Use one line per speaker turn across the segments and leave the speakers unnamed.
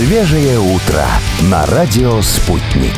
Свежее утро на радио «Спутник».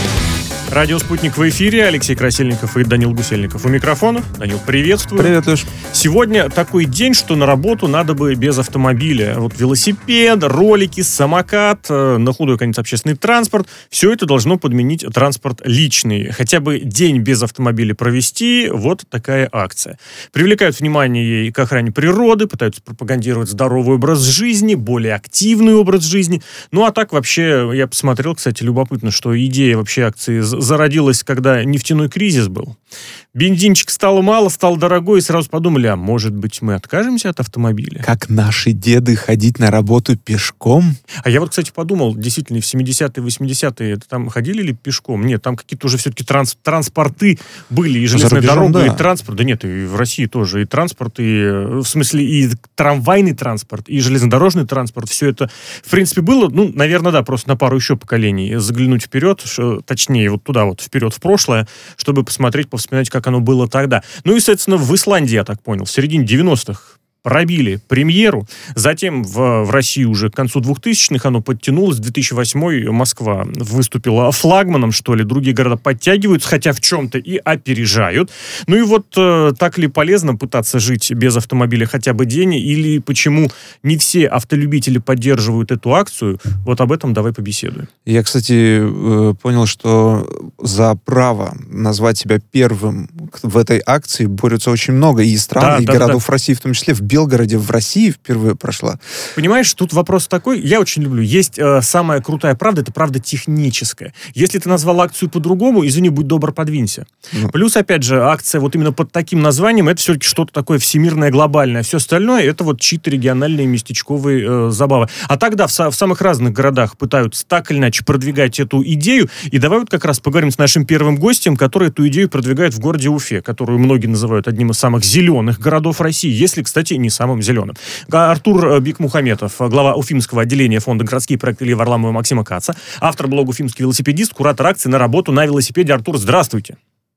Радио «Спутник» в эфире. Алексей Красильников и Данил Гусельников у микрофона. Данил, приветствую.
Привет, Леш.
Сегодня такой день, что на работу надо бы без автомобиля. Вот велосипед, ролики, самокат, на худой конец общественный транспорт. Все это должно подменить транспорт личный. Хотя бы день без автомобиля провести. Вот такая акция. Привлекают внимание ей к охране природы, пытаются пропагандировать здоровый образ жизни, более активный образ жизни. Ну а так вообще, я посмотрел, кстати, любопытно, что идея вообще акции зародилась, когда нефтяной кризис был. Бензинчик стало мало, стал дорогой, и сразу подумали, а может быть мы откажемся от автомобиля?
Как наши деды ходить на работу пешком?
А я вот, кстати, подумал, действительно, в 70-е, 80-е там ходили ли пешком? Нет, там какие-то уже все-таки транспорты были, и железная дорога, и транспорт. Да нет, и в России тоже и транспорт, и в смысле и трамвайный транспорт, и железнодорожный транспорт. Все это, в принципе, было, ну, наверное, да, просто на пару еще поколений заглянуть вперед, точнее, вот туда вот, вперед в прошлое, чтобы посмотреть, повспоминать, как оно было тогда. Ну и, соответственно, в Исландии, я так понял, в середине 90-х пробили премьеру, затем в России уже к концу 2000-х оно подтянулось, 2008 Москва выступила флагманом, что ли, другие города подтягиваются, хотя в чем-то и опережают. Ну и вот так ли полезно пытаться жить без автомобиля хотя бы день, или почему не все автолюбители поддерживают эту акцию, вот об этом давай побеседуем.
Я, кстати, понял, что за право назвать себя первым в этой акции борются очень много и стран, и городов России, в том числе в Белгороде, в России впервые прошла.
Понимаешь, тут вопрос такой, я очень люблю, есть самая крутая правда, это правда техническая. Если ты назвал акцию по-другому, извини, будь добр, подвинься. Плюс, опять же, акция вот именно под таким названием, это все-таки что-то такое всемирное, глобальное. Все остальное, это вот чьи-то региональные местечковые забавы. А тогда в самых разных городах пытаются так или иначе продвигать эту идею. И давай вот как раз поговорим с нашим первым гостем, который эту идею продвигает в городе Уфе, которую многие называют одним из самых зеленых городов России, если, кстати, не самым зеленым. Артур Бикмухаметов, глава Уфимского отделения фонда «Городские проекты» Ильи Варламова и Максима Каца, автор блога «Уфимский велосипедист», куратор акции «На работу на велосипеде». Артур, здравствуйте.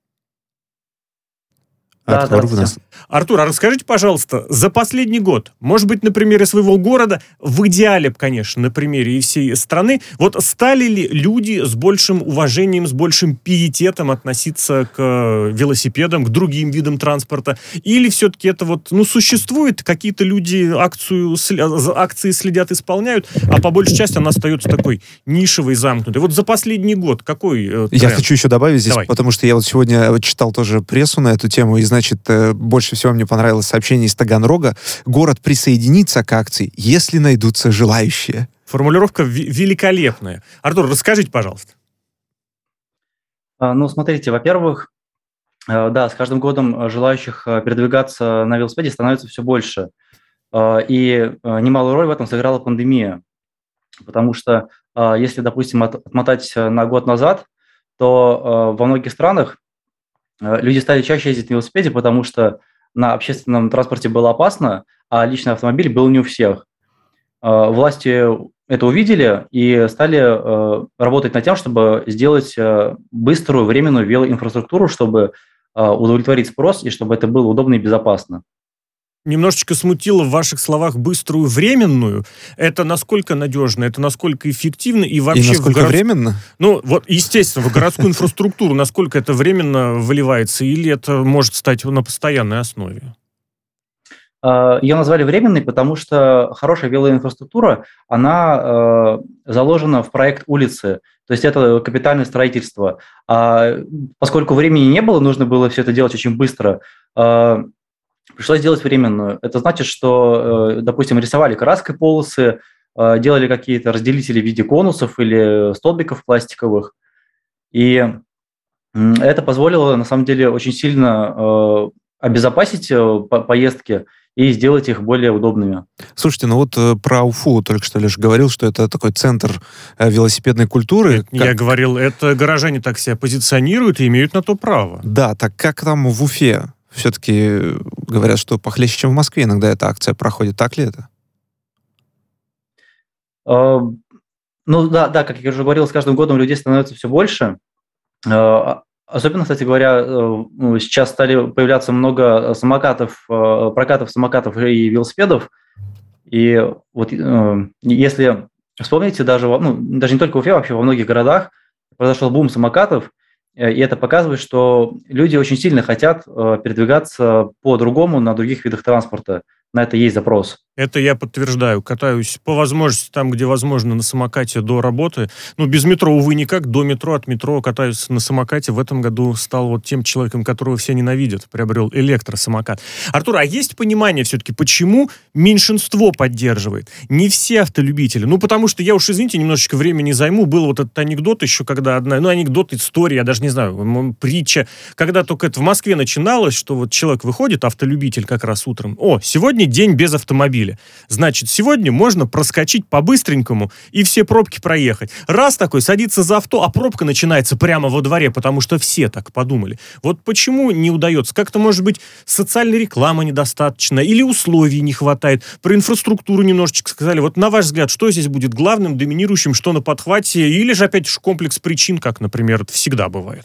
Артур, а расскажите, пожалуйста, за последний год, может быть, на примере своего города, в идеале, конечно, на примере и всей страны, вот стали ли люди с большим уважением, с большим пиететом относиться к велосипедам, к другим видам транспорта, или все-таки это вот, ну, существует, какие-то люди акции следят, исполняют, а по большей части она остается такой нишевой, замкнутой. Вот за последний год какой тренд?
Я хочу еще добавить здесь, потому что я вот сегодня читал тоже прессу на эту тему, и, значит, больше всего мне понравилось сообщение из Таганрога. Город присоединится к акции, если найдутся желающие.
Формулировка великолепная. Артур, расскажите, пожалуйста.
Ну, смотрите, во-первых, да, с каждым годом желающих передвигаться на велосипеде становится все больше. И немалую роль в этом сыграла пандемия. Потому что, если, допустим, отмотать на год назад, то во многих странах люди стали чаще ездить на велосипеде, потому что на общественном транспорте было опасно, а личный автомобиль был не у всех. Власти это увидели и стали работать над тем, чтобы сделать быструю временную велоинфраструктуру, чтобы удовлетворить спрос и чтобы это было удобно и безопасно.
Немножечко смутило в ваших словах быструю временную. Это насколько надежно, это насколько эффективно и вообще...
И насколько временно?
Ну, вот, естественно, в городскую инфраструктуру насколько это временно выливается, или это может стать на постоянной основе?
Ее назвали временной, потому что хорошая велоинфраструктура, она заложена в проект улицы, то есть это капитальное строительство. Поскольку времени не было, нужно было все это делать очень быстро, пришлось делать временную. Это значит, что, допустим, рисовали краской полосы, делали какие-то разделители в виде конусов или столбиков пластиковых. И это позволило, на самом деле, очень сильно обезопасить поездки и сделать их более удобными.
Слушайте, ну вот про Уфу только что Леша говорил, что это такой центр велосипедной культуры.
Я говорил, это горожане так себя позиционируют и имеют на то право.
Да, так как там в Уфе? Все-таки говорят, что похлеще, чем в Москве иногда эта акция проходит. Так ли это?
Ну да, как я уже говорил, с каждым годом людей становится все больше. Особенно, кстати говоря, сейчас стали появляться много самокатов, прокатов самокатов и велосипедов. И вот если вспомните, даже не только в Уфе, вообще во многих городах произошел бум самокатов, и это показывает, что люди очень сильно хотят передвигаться по-другому на других видах транспорта. На это есть запрос.
Это я подтверждаю. Катаюсь по возможности там, где возможно, на самокате до работы. Без метро, увы, никак. До метро, от метро катаюсь на самокате. В этом году стал вот тем человеком, которого все ненавидят. Приобрел электросамокат. Артур, а есть понимание все-таки, почему меньшинство поддерживает? Не все автолюбители. Потому что я уж, извините, немножечко времени займу. Был вот этот анекдот еще, когда анекдот, история, я даже не знаю, притча. Когда только это в Москве начиналось, что вот человек выходит, автолюбитель как раз утром. Сегодня день без автомобиля. Значит, сегодня можно проскочить по-быстренькому и все пробки проехать. Раз такой, садится за авто, а пробка начинается прямо во дворе, потому что все так подумали. Вот почему не удается? Как-то, может быть, социальной рекламы недостаточно или условий не хватает? Про инфраструктуру немножечко сказали. Вот на ваш взгляд, что здесь будет главным, доминирующим, что на подхвате? Или же опять комплекс причин, как, например, это всегда бывает?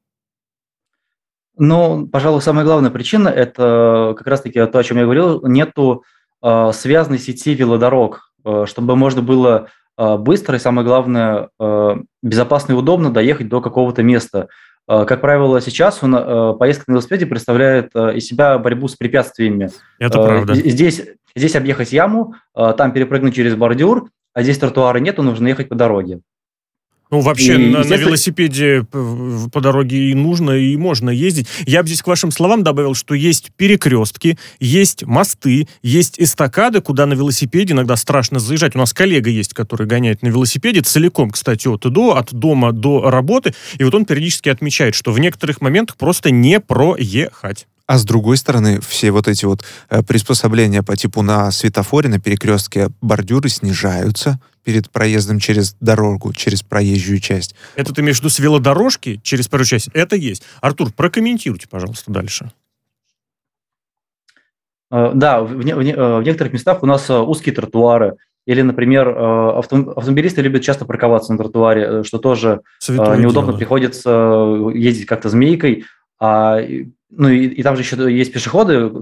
Пожалуй, самая главная причина – это как раз-таки то, о чем я говорил, нету связанной сети велодорог, чтобы можно было быстро и, самое главное, безопасно и удобно доехать до какого-то места. Как правило, сейчас поездка на велосипеде представляет из себя борьбу с препятствиями.
Это правда.
Здесь объехать яму, там перепрыгнуть через бордюр, а здесь тротуара нету, нужно ехать по дороге.
Вообще на велосипеде по дороге и нужно, и можно ездить. Я бы здесь к вашим словам добавил, что есть перекрестки, есть мосты, есть эстакады, куда на велосипеде иногда страшно заезжать. У нас коллега есть, который гоняет на велосипеде целиком, кстати, от дома до работы. И вот он периодически отмечает, что в некоторых моментах просто не проехать.
А с другой стороны, все вот эти вот приспособления по типу на светофоре, на перекрестке, бордюры снижаются перед проездом через дорогу, через проезжую часть.
Это ты имеешь в виду с велодорожки через проезжую часть? Это есть. Артур, прокомментируйте, пожалуйста, дальше.
Да, в некоторых местах у нас узкие тротуары. Или, например, автомобилисты любят часто парковаться на тротуаре, что тоже неудобно, приходится ездить как-то змейкой. И там же еще есть пешеходы,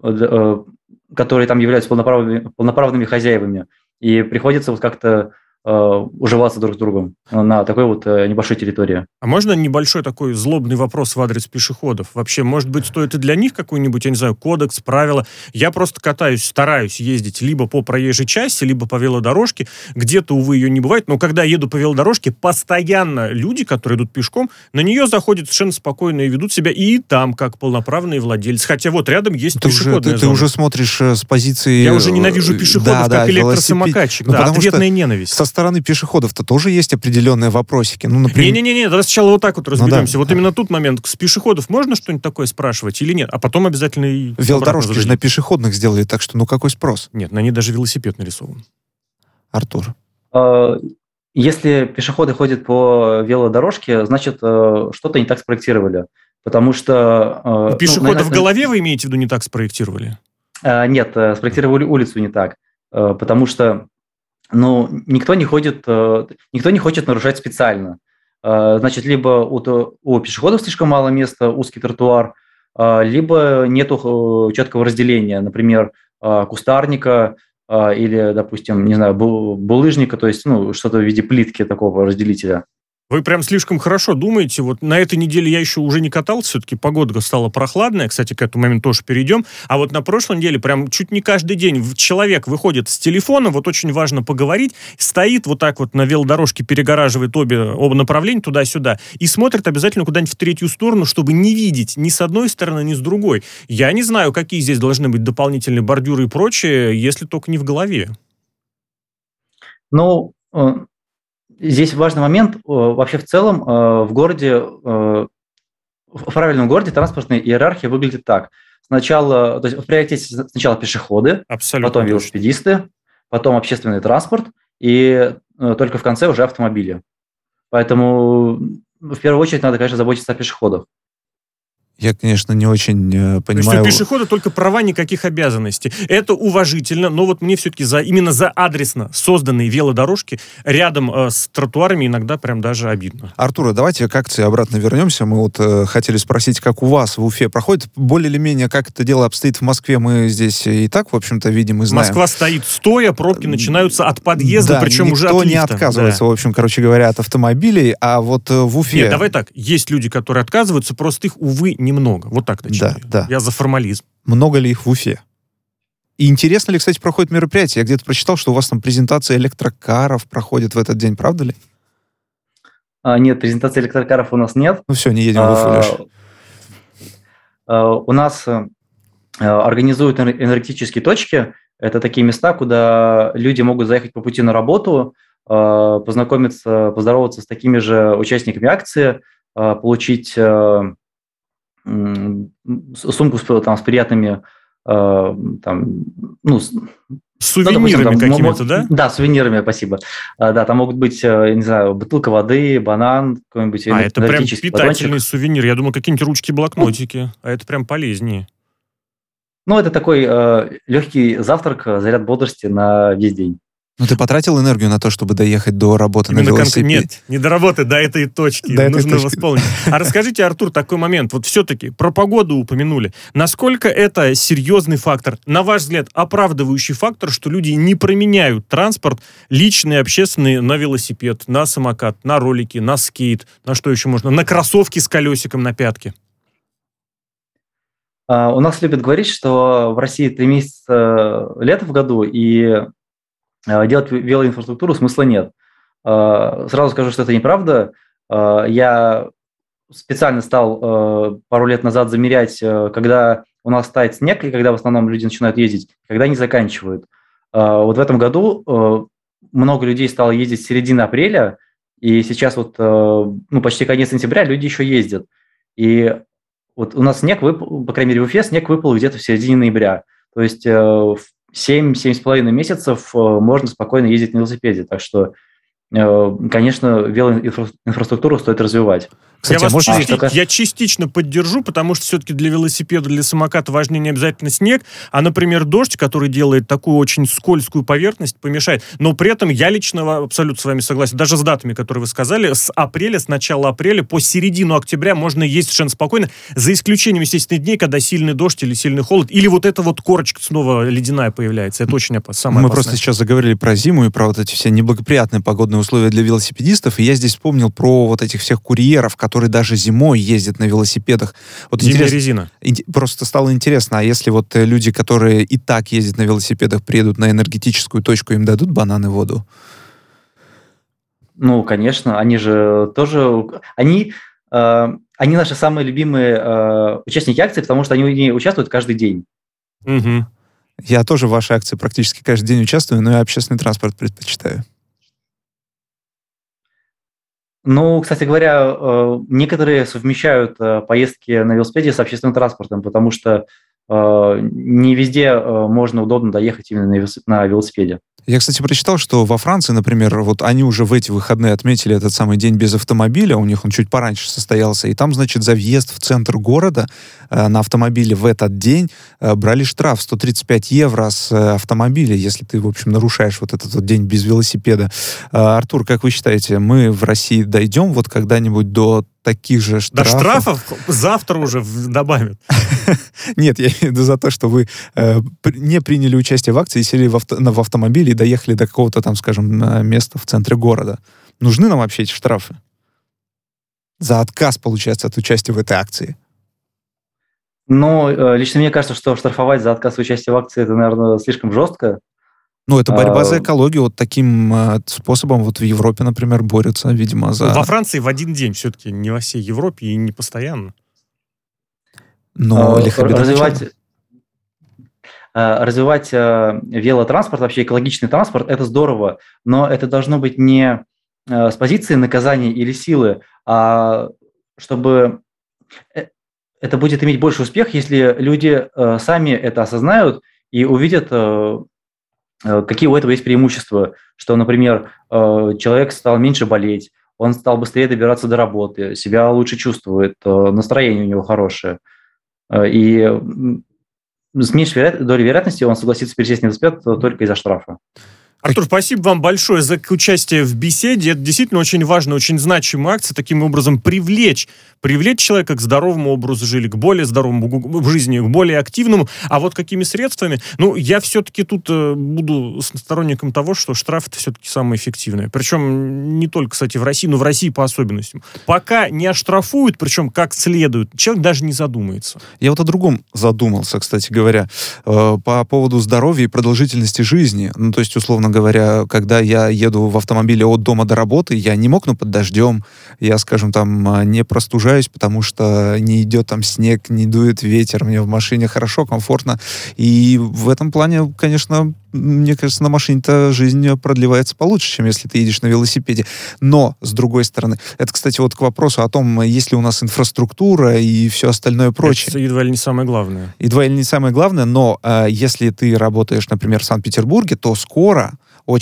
которые там являются полноправными хозяевами, и приходится вот как-то уживаться друг с другом на такой вот небольшой территории.
А можно небольшой такой злобный вопрос в адрес пешеходов? Вообще, может быть, стоит и для них какой-нибудь, я не знаю, кодекс, правила? Я просто стараюсь ездить либо по проезжей части, либо по велодорожке. Где-то, увы, ее не бывает. Но когда еду по велодорожке, постоянно люди, которые идут пешком, на нее заходят совершенно спокойно и ведут себя и там, как полноправные владельцы. Хотя вот рядом есть пешеходная зона.
Ты уже смотришь с позиции...
Я уже ненавижу пешеходов, как электросамокатчик. Ответная ненависть.
Со стороны пешеходов-то тоже есть определенные вопросики. Например...
Не-не-не, давай сначала вот так вот разберемся. Вот именно тут момент. С пешеходов можно что-нибудь такое спрашивать или нет? А потом обязательно и...
Велодорожки же на пешеходных сделали, так что какой спрос?
Нет, на ней даже велосипед нарисован.
Артур.
Если пешеходы ходят по велодорожке, значит, что-то не так спроектировали. Потому что...
Пешехода в голове, вы имеете в виду, не так спроектировали?
Нет, спроектировали улицу не так. Потому что никто не хочет нарушать специально. Значит, либо у пешеходов слишком мало места, узкий тротуар, либо нету четкого разделения, например, кустарника или, допустим, не знаю, булыжника, то есть что-то в виде плитки такого разделителя.
Вы прям слишком хорошо думаете. Вот на этой неделе я еще уже не катался, все-таки погода стала прохладная. Кстати, к этому моменту тоже перейдем. А вот на прошлой неделе прям чуть не каждый день человек выходит с телефона, вот очень важно поговорить, стоит вот так вот на велодорожке, перегораживает оба направления туда-сюда и смотрит обязательно куда-нибудь в третью сторону, чтобы не видеть ни с одной стороны, ни с другой. Я не знаю, какие здесь должны быть дополнительные бордюры и прочее, если только не в голове.
Здесь важный момент. Вообще в целом в городе, в правильном городе транспортная иерархия выглядит так. То есть в приоритете сначала пешеходы,
абсолютно
потом велосипедисты, потом общественный транспорт и только в конце уже автомобили. Поэтому в первую очередь надо, конечно, заботиться о пешеходах.
Я, конечно, не очень понимаю... То
есть у пешехода только права, никаких обязанностей. Это уважительно, но вот мне все-таки именно за адресно созданные велодорожки рядом с тротуарами иногда прям даже обидно.
Артур, давайте к акции обратно вернемся. Мы вот хотели спросить, как у вас в Уфе проходит. Более или менее, как это дело обстоит в Москве, мы здесь и так, в общем-то, видим и знаем.
Москва стоит стоя, пробки начинаются от подъезда, причем уже от лифта.
Никто не отказывается, в общем, короче говоря, от автомобилей, а вот в Уфе...
Нет, давай так, есть люди, которые отказываются, просто их, увы, немного. Вот так начинаю.
Да.
Я за формализм.
Много ли их в Уфе? И интересно ли, кстати, проходит мероприятие? Я где-то прочитал, что у вас там презентация электрокаров проходит в этот день, правда ли?
Нет, презентации электрокаров у нас нет.
Ну все, не едем в Уфу лишь.
У нас организуют энергетические точки. Это такие места, куда люди могут заехать по пути на работу, познакомиться, поздороваться с такими же участниками акции, получить сумку с приятными
сувенирами какими-то, да?
Да, сувенирами, спасибо. Да, там могут быть, не знаю, бутылка воды, банан, какой-нибудь
это прям питательный
батончик.
сувенир. Я думал, какие-нибудь ручки-блокнотики. А это прям полезнее.
Это такой легкий завтрак, заряд бодрости на весь день.
Ну, ты потратил энергию на то, чтобы доехать до работы
именно
на велосипеде?
Нет, не до работы, до этой точки. Нужно восполнить. А расскажите, Артур, такой момент. Вот все-таки про погоду упомянули. Насколько это серьезный фактор, на ваш взгляд, оправдывающий фактор, что люди не променяют транспорт, личный, общественный, на велосипед, на самокат, на ролики, на скейт, на что еще можно, на кроссовки с колесиком на пятке?
У нас любят говорить, что в России 3 месяца лета в году, и делать велоинфраструктуру смысла нет. Сразу скажу, что это неправда. Я специально стал пару лет назад замерять, когда у нас тает снег, и когда в основном люди начинают ездить, когда они заканчивают. Вот в этом году много людей стало ездить с середины апреля, и сейчас почти конец сентября люди еще ездят. И вот у нас снег выпал, по крайней мере в Уфе, снег выпал где-то в середине ноября. То есть 7-7,5 месяцев можно спокойно ездить на велосипеде. Так что, конечно, велоинфраструктуру стоит развивать.
Кстати, я частично поддержу, потому что все-таки для велосипеда, для самоката важнее не обязательно снег, а, например, дождь, который делает такую очень скользкую поверхность, помешает. Но при этом я лично абсолютно с вами согласен. Даже с датами, которые вы сказали, с начала апреля по середину октября можно ездить совершенно спокойно, за исключением, естественно, дней, когда сильный дождь или сильный холод, или вот эта вот корочка снова ледяная появляется. Это очень самое опасное.
Мы просто сейчас заговорили про зиму и про вот эти все неблагоприятные погодные условия для велосипедистов, и я здесь вспомнил про вот этих всех курьеров, которые даже зимой ездят на велосипедах. Вот
зимняя резина.
Просто стало интересно, а если вот люди, которые и так ездят на велосипедах, приедут на энергетическую точку, им дадут бананы, воду?
Ну, конечно, они же тоже... Они наши самые любимые участники акции, потому что они в ней участвуют каждый день.
Угу. Я тоже в вашей акции практически каждый день участвую, но я общественный транспорт предпочитаю.
Ну, кстати говоря, некоторые совмещают поездки на велосипеде с общественным транспортом, потому что не везде можно удобно доехать именно на велосипеде.
Я, кстати, прочитал, что во Франции, например, вот они уже в эти выходные отметили этот самый день без автомобиля, у них он чуть пораньше состоялся, и там, значит, за въезд в центр города на автомобиле в этот день брали штраф 135 евро с автомобиля, если ты, в общем, нарушаешь вот этот вот день без велосипеда. Артур, как вы считаете, мы в России дойдем вот когда-нибудь до таких же штрафов?
Да штрафов завтра уже добавят.
Нет, я имею в виду за то, что вы не приняли участие в акции, сели в автомобиле и доехали до какого-то там, скажем, места в центре города. Нужны нам вообще эти штрафы? За отказ, получается, от участия в этой акции.
Ну, лично мне кажется, что штрафовать за отказ от участия в акции, это, наверное, слишком жестко.
Ну, это борьба за экологию. Вот таким способом вот в Европе, например, борются, видимо, за...
Во Франции в один день все-таки, не во всей Европе и не постоянно.
Но
развивать велотранспорт, вообще экологичный транспорт, это здорово, но это должно быть не с позиции наказания или силы, а чтобы это будет иметь больше успех, если люди сами это осознают и увидят, какие у этого есть преимущества, что, например, человек стал меньше болеть, он стал быстрее добираться до работы, себя лучше чувствует, настроение у него хорошее. И с меньшей долей вероятности он согласится пересесть на велосипед только из-за штрафа.
Артур, спасибо вам большое за участие в беседе. Это действительно очень важная, очень значимая акция. Таким образом, привлечь человека к здоровому образу жизни, к более здоровому жизни, к более активному. А вот какими средствами? Я все-таки тут буду сторонником того, что штраф — это все-таки самое эффективное. Причем не только, кстати, в России, но в России по особенностям. Пока не оштрафуют, причем как следует, человек даже не задумается.
Я вот о другом задумался, кстати говоря, по поводу здоровья и продолжительности жизни. То есть, условно говоря, когда я еду в автомобиле от дома до работы, я не мокну под дождем, я, скажем, там не простужаюсь, потому что не идет там снег, не дует ветер, мне в машине хорошо, комфортно. И в этом плане, конечно, мне кажется, на машине-то жизнь продлевается получше, чем если ты едешь на велосипеде. Но, с другой стороны, это, кстати, вот к вопросу о том, есть ли у нас инфраструктура и все остальное прочее.
Это едва ли не самое главное.
Едва ли не самое главное, но если ты работаешь, например, в Санкт-Петербурге, то скоро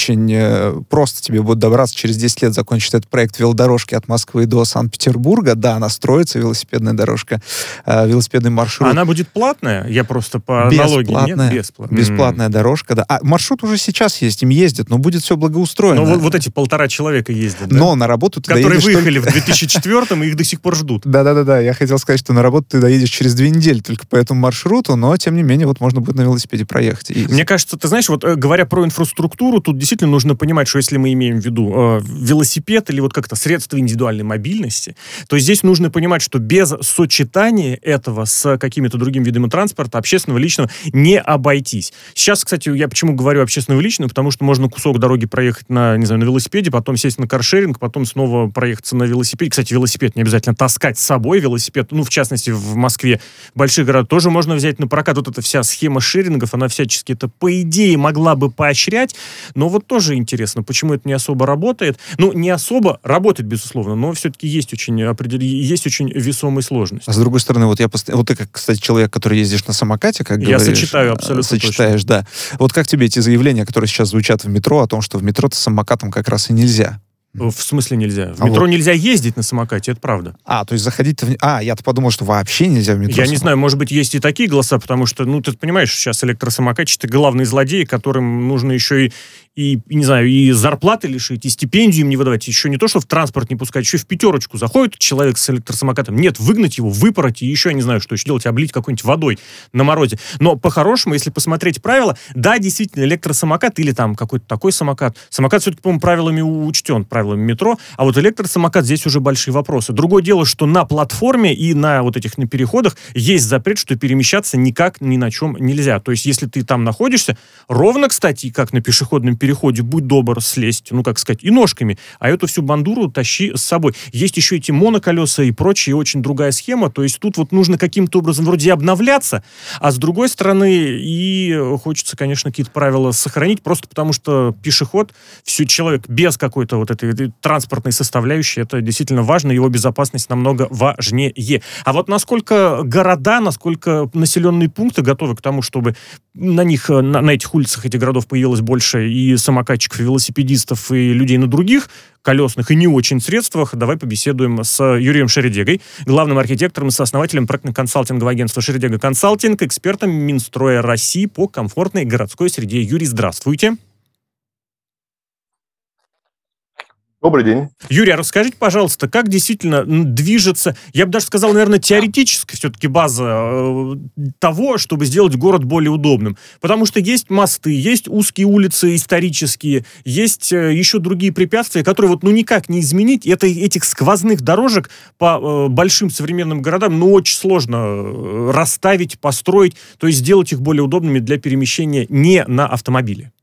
очень просто тебе будет добраться через 10 лет, закончить этот проект велодорожки от Москвы до Санкт-Петербурга. Да, она строится, велосипедная дорожка, велосипедный маршрут.
Она будет платная? Я просто по аналогии. Нет?
Бесплатная. Бесплатная дорожка, да. Маршрут уже сейчас есть, им ездят, но будет все благоустроено.
Но вот эти 1,5 человека ездят, да?
Но на работу ты
которые выехали в 2004-м, и их до сих пор ждут.
Да. Я хотел сказать, что на работу ты доедешь через 2 недели только по этому маршруту, но, тем не менее, вот можно будет на велосипеде проехать.
Мне кажется, ты знаешь, вот говоря про инфраструктуру, тут действительно нужно понимать, что если мы имеем в виду велосипед или вот как-то средства индивидуальной мобильности, то здесь нужно понимать, что без сочетания этого с какими-то другими видами транспорта, общественного, личного, не обойтись. Сейчас, кстати, я почему говорю общественного и личного, потому что можно кусок дороги проехать на велосипеде, потом сесть на каршеринг, потом снова проехаться на велосипеде. Кстати, велосипед не обязательно таскать с собой, велосипед, в частности, в Москве, в больших городах тоже можно взять на прокат. Вот эта вся схема шерингов, она всячески это, по идее, могла бы поощрять, но вот тоже интересно, почему это не особо работает. Не особо работает, безусловно, но все-таки есть очень весомые сложности.
А с другой стороны, вот ты, как, кстати, человек, который ездишь на самокате, как говоришь...
Я сочетаю абсолютно
сочетаешь, точно. Да. Вот как тебе эти заявления, которые сейчас звучат в метро, о том, что в метро-то самокатом как раз и нельзя?
В смысле нельзя? В метро нельзя ездить на самокате, это правда.
То есть заходить-то я-то подумал, что вообще нельзя в метро.
Я не знаю, может быть, есть и такие голоса, потому что, ты понимаешь, сейчас электросамокатчики — это главные злодеи, которым нужно еще и не знаю, и зарплаты лишить, и стипендию им не выдавать, еще не то, что в транспорт не пускать, еще и в пятерочку заходит человек с электросамокатом, нет, выгнать его, выпороть, и еще, я не знаю, что еще делать, облить какой-нибудь водой на морозе. Но по-хорошему, если посмотреть правила, да, действительно, электросамокат или там какой-то такой самокат все-таки, по-моему, правилами учтен, правилами метро, а вот электросамокат, здесь уже большие вопросы. Другое дело, что на платформе и на вот этих на переходах есть запрет, что перемещаться никак ни на чем нельзя. То есть, если ты там находишься, ровно, кстати, как на пешеходном переходе, будь добр слезть, и ножками, а эту всю бандуру тащи с собой. Есть еще эти моноколеса и прочие, очень другая схема, то есть тут вот нужно каким-то образом вроде обновляться, а с другой стороны и хочется, конечно, какие-то правила сохранить, просто потому что пешеход, человек без какой-то вот этой транспортной составляющей, это действительно важно, его безопасность намного важнее. А вот насколько города, насколько населенные пункты готовы к тому, чтобы на этих улицах этих городов появилось больше и самокатчиков, и велосипедистов, и людей на других колесных и не очень средствах, давай побеседуем с Юрием Шередегой, главным архитектором и сооснователем проектно-консалтингового агентства «Шередега Консалтинг», экспертом Минстроя России по комфортной городской среде. Юрий, здравствуйте.
Добрый день.
Юрий, а расскажите, пожалуйста, как действительно движется, я бы даже сказал, наверное, теоретически все-таки база того, чтобы сделать город более удобным. Потому что есть мосты, есть узкие улицы исторические, есть еще другие препятствия, которые никак не изменить. Этих сквозных дорожек по большим современным городам, очень сложно расставить, построить, то есть сделать их более удобными для перемещения не на автомобиле.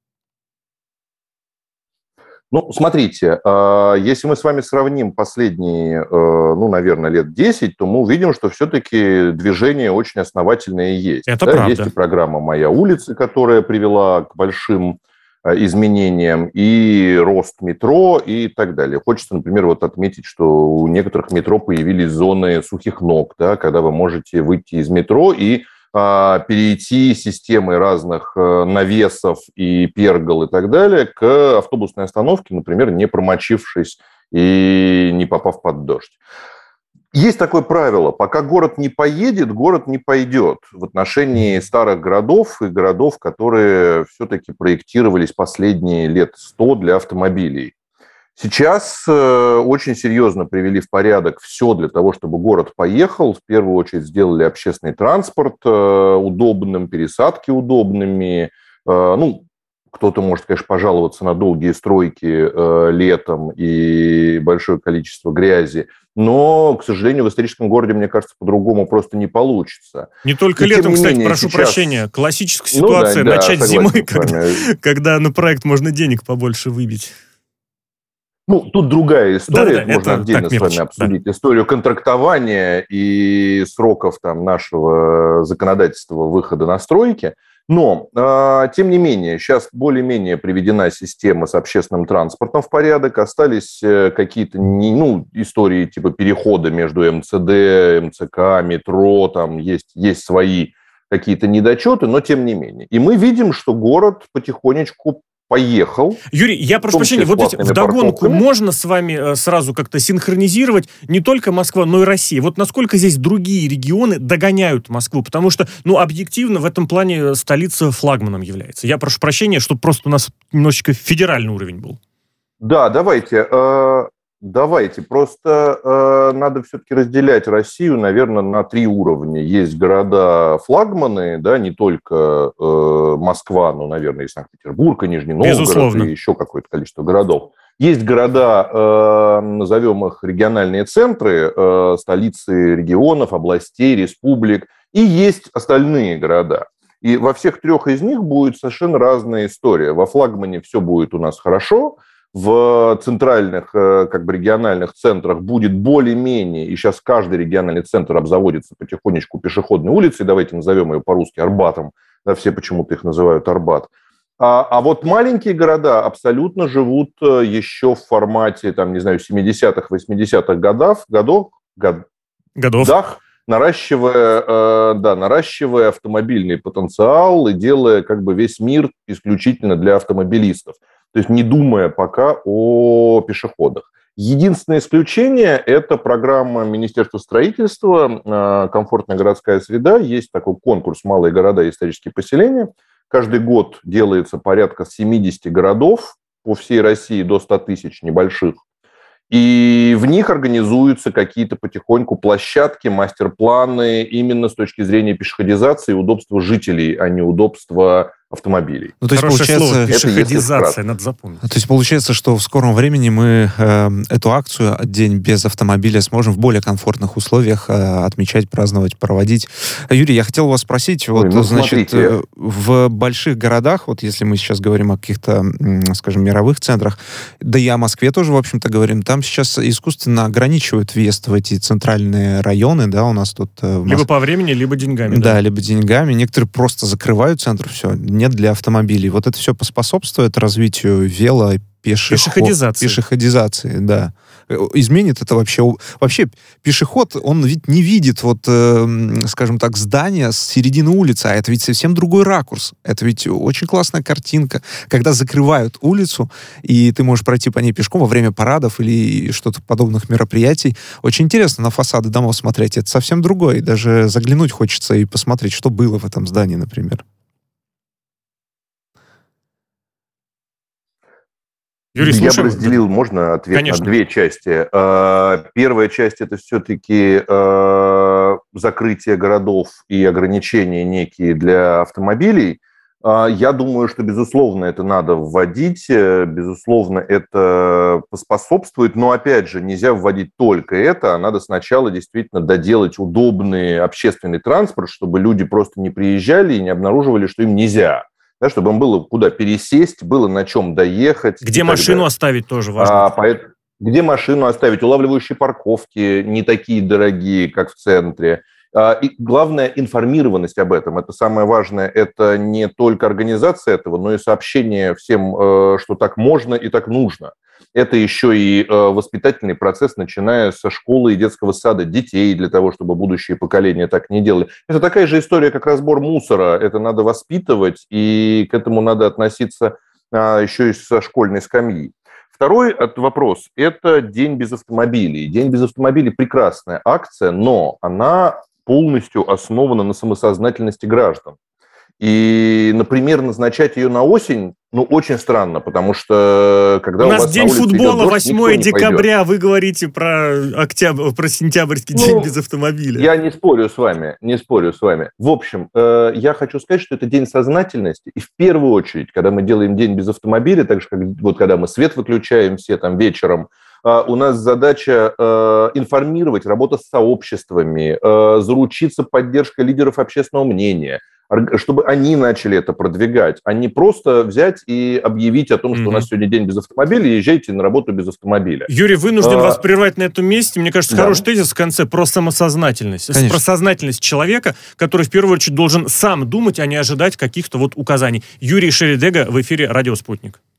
Смотрите, если мы с вами сравним последние, наверное, лет 10, то мы увидим, что все-таки движение очень основательное есть.
Это правда.
Есть и программа «Моя улица», которая привела к большим изменениям, и рост метро, и так далее. Хочется, например, отметить, что у некоторых метро появились зоны сухих ног, когда вы можете выйти из метро и перейти системой разных навесов и пергол и так далее к автобусной остановке, например, не промочившись и не попав под дождь. Есть такое правило: пока город не поедет, город не пойдет. В отношении старых городов и городов, которые все-таки проектировались последние лет 100 для автомобилей. Сейчас очень серьезно привели в порядок все для того, чтобы город поехал. В первую очередь сделали общественный транспорт удобным, пересадки удобными. Кто-то может, конечно, пожаловаться на долгие стройки летом и большое количество грязи. Но, к сожалению, в историческом городе, мне кажется, по-другому просто не получится.
Не только и летом, кстати, прошу прощения. Классическая ситуация начать зимой, когда на проект можно денег побольше выбить.
Тут другая история. Можно отдельно с вами обсудить историю контрактования и сроков нашего законодательства выхода на стройки. Но, тем не менее, сейчас более-менее приведена система с общественным транспортом в порядок. Остались какие-то истории типа перехода между МЦД, МЦК, метро. Там есть свои какие-то недочеты, но тем не менее. И мы видим, что город потихонечку поехал.
Юрий, я прошу прощения, вот эти вдогонку можно с вами сразу как-то синхронизировать не только Москва, но и Россия? Вот насколько здесь другие регионы догоняют Москву? Потому что, объективно, в этом плане столица флагманом является. Я прошу прощения, чтобы просто у нас немножечко федеральный уровень был.
Да, давайте. Просто надо все-таки разделять Россию, наверное, на 3 уровня. Есть города-флагманы, не только Москва, но, наверное, и Санкт-Петербург, и Нижний Новгород, безусловно, и еще какое-то количество городов. Есть города, назовем их региональные центры, столицы регионов, областей, республик, и есть остальные города. И во всех 3 из них будет совершенно разная история. Во флагмане все будет у нас хорошо, в центральных, региональных центрах будет более-менее, и сейчас каждый региональный центр обзаводится потихонечку пешеходной улицей, давайте назовем ее по-русски Арбатом, все почему-то их называют Арбат. А вот маленькие города абсолютно живут еще в формате, 70-х, 80-х годах, наращивая автомобильный потенциал и делая весь мир исключительно для автомобилистов. То есть не думая пока о пешеходах. Единственное исключение – это программа Министерства строительства «Комфортная городская среда». Есть такой конкурс «Малые города и исторические поселения». Каждый год делается порядка 70 городов по всей России до 100 тысяч небольших. И в них организуются какие-то потихоньку площадки, мастер-планы именно с точки зрения пешеходизации и удобства жителей, а не удобства автомобилей.
То есть, получается, пешеходизация, надо запомнить.
То есть, получается, что в скором времени мы эту акцию «День без автомобиля» сможем в более комфортных условиях отмечать, праздновать, проводить. Юрий, я хотел вас спросить, в больших городах, если мы сейчас говорим о каких-то, скажем, мировых центрах, да и о Москве тоже, в общем-то, говорим, там сейчас искусственно ограничивают въезд в эти центральные районы, у нас тут...
Либо по времени, либо деньгами.
Да, либо деньгами. Некоторые просто закрывают центр, все, нет для автомобилей. Вот это все поспособствует развитию пешеходизации, да. Изменит это вообще... Вообще, пешеход, он ведь не видит, скажем так, здания с середины улицы, а это ведь совсем другой ракурс. Это ведь очень классная картинка, когда закрывают улицу, и ты можешь пройти по ней пешком во время парадов или что-то подобных мероприятий. Очень интересно на фасады домов смотреть. Это совсем другое. Даже заглянуть хочется и посмотреть, что было в этом здании, например.
Юрий, я бы разделил, можно ответ на 2 части. Первая часть – это все-таки закрытие городов и ограничения некие для автомобилей. Я думаю, что, безусловно, это надо вводить, безусловно, это поспособствует, но, опять же, нельзя вводить только это, а надо сначала действительно доделать удобный общественный транспорт, чтобы люди просто не приезжали и не обнаруживали, что им нельзя. Чтобы им было куда пересесть, было на чем доехать.
Где машину оставить тоже важно.
Где машину оставить? Улавливающие парковки не такие дорогие, как в центре. И главное, информированность об этом. Это самое важное. Это не только организация этого, но и сообщение всем, что так можно и так нужно. Это еще и воспитательный процесс, начиная со школы и детского сада детей, для того, чтобы будущие поколения так не делали. Это такая же история, как разбор мусора. Это надо воспитывать, и к этому надо относиться еще и со школьной скамьи. Второй вопрос – это День без автомобилей. День без автомобилей – прекрасная акция, но она полностью основана на самосознательности граждан. И, например, назначать ее на осень, очень странно, потому что когда
у нас день футбола, дождь, 8 декабря, вы говорите про сентябрьский день без автомобиля.
Я не спорю с вами. В общем, я хочу сказать, что это день сознательности, и в первую очередь, когда мы делаем день без автомобиля, так же, как вот когда мы свет выключаем все там вечером, у нас задача информировать, работа с сообществами, заручиться поддержкой лидеров общественного мнения, чтобы они начали это продвигать, а не просто взять и объявить о том, что у нас сегодня день без автомобиля, и езжайте на работу без автомобиля.
Юрий, вынужден вас прервать на этом месте. Мне кажется, хороший тезис в конце про самосознательность. Конечно. Про сознательность человека, который в первую очередь должен сам думать, а не ожидать каких-то указаний. Юрий Шеридега в эфире «Радио Спутник».